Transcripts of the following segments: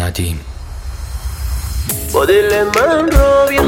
ندیم. با دل من را بیا،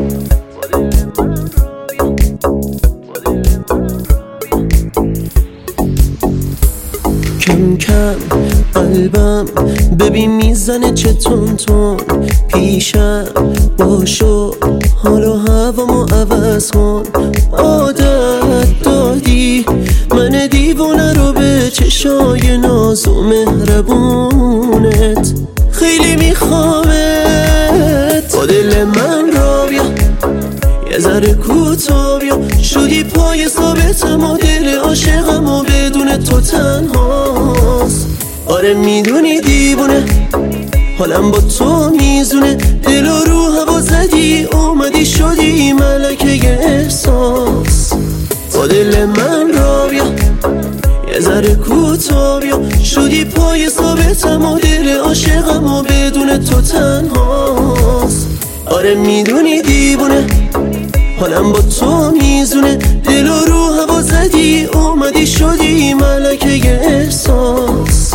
کم کم قلبم ببین میزنه چه تون تون، پیشم باشو حالا هوامو عوض کن. عادت دادی من دیوونه رو به چشای ناز و مهربونت، خیلی میخوامت. با دل من را بیا، یه ذره کوتا بیا، شدی پای ثابتم و دل عاشقم و بدون تو تنهاست. آره میدونی دیوونه حالم با تو میزونه، دل و رو هوا زدی اومدی شدی ملکه احساس. با دل من را بیا، یه ذره کوتا بیا، شدی پای ثابتم و دل عاشقم و بدون تو تنهاست. آره میدونی دیوونه حالم با تو میزونه، دل و رو هوا زدی اومدی شدی ملکه احساس.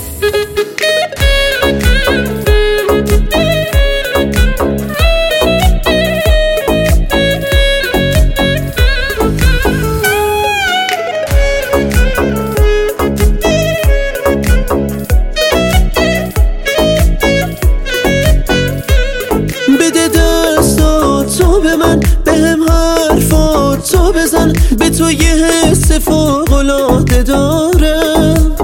بده دستات تو به من، بهم حرفات تو بزن، به تو یه حس فوق‌العاده دارم.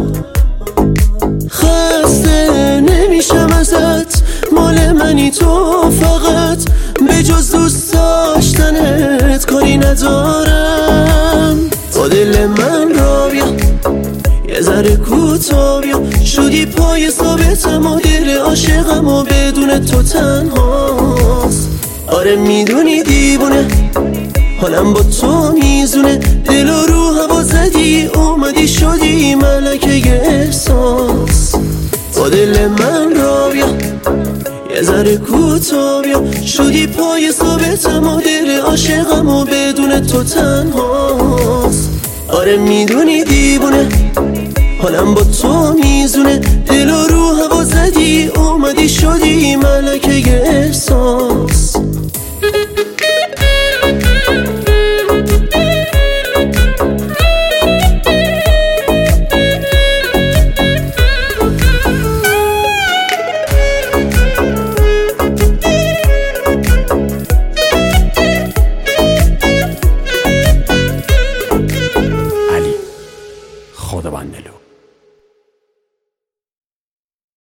خسته نمیشم ازت، مال منی تو فقط، به جز دوست داشتنت کاری ندارم. با دل من را بیا، یه ذره کوتا بیا، شدی پای ثابتم و دل عاشقم و بدون تو تنهاست. آره میدونی دیوونه حالم با تو میزونه، دل و رو هوا زدی اومدی شدی ملکه احساس. با دل من را بیا، یه ذره کوتا بیا، شدی پای ثابتم و دل عاشقم و بدون تو تنهاست. آره میدونی دیوونه حالم با تو میزونه، دل و رو هوا زدی اومدی شدی ملکه احساس.